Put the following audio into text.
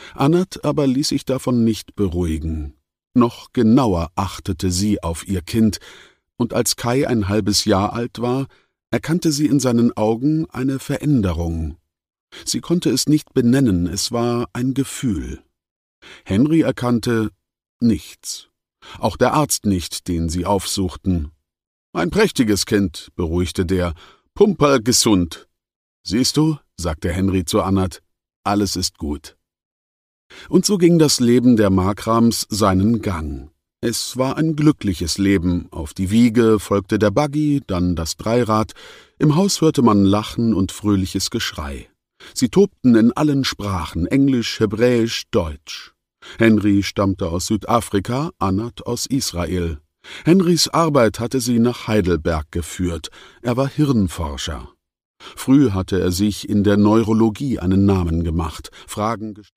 Anat aber ließ sich davon nicht beruhigen. Noch genauer achtete sie auf ihr Kind, und als Kai ein halbes Jahr alt war, erkannte sie in seinen Augen eine Veränderung. Sie konnte es nicht benennen, es war ein Gefühl. Henry erkannte nichts, auch der Arzt nicht, den sie aufsuchten. »Ein prächtiges Kind«, beruhigte der, »pumperlgesund.« »Siehst du«, sagte Henry zu Anat, »alles ist gut.« Und so ging das Leben der Markrams seinen Gang. Es war ein glückliches Leben, auf die Wiege folgte der Buggy, dann das Dreirad, im Haus hörte man Lachen und fröhliches Geschrei. Sie tobten in allen Sprachen, Englisch, Hebräisch, Deutsch. Henry stammte aus Südafrika, Anat aus Israel. Henrys Arbeit hatte sie nach Heidelberg geführt, er war Hirnforscher. Früh hatte er sich in der Neurologie einen Namen gemacht, Fragen gestellt.